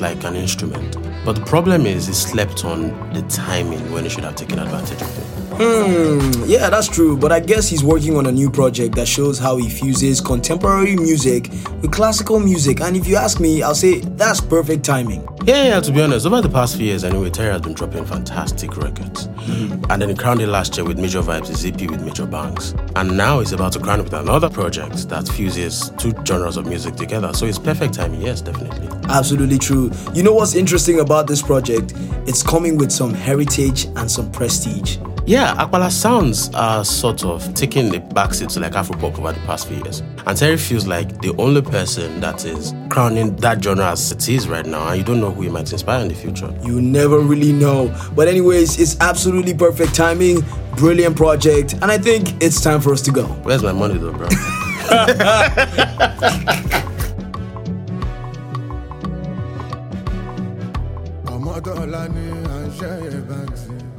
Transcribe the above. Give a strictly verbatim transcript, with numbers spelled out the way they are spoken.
like an instrument. But the problem is, he slept on the timing when he should have taken advantage of it. Hmm, yeah, that's true. But I guess he's working on a new project that shows how he fuses contemporary music with classical music. And if you ask me, I'll say that's perfect timing. Yeah, yeah, to be honest, over the past few years anyway, Terry has been dropping fantastic records. Mm-hmm. And then he crowned it last year with Major Vibes, his E P with Major Banks. And now he's about to crown it with another project that fuses two genres of music together. So it's perfect timing, yes, definitely. Absolutely true. You know what's interesting about this project? It's coming with some heritage and some prestige. Yeah, Akpala sounds are sort of taking the backseat to like Afropop over the past few years. And Terry feels like the only person that is crowning that genre as it is right now, and you don't know who he might inspire in the future. You never really know. But anyways, it's absolutely perfect timing, brilliant project, and I think it's time for us to go. Where's my money though, bro? I'm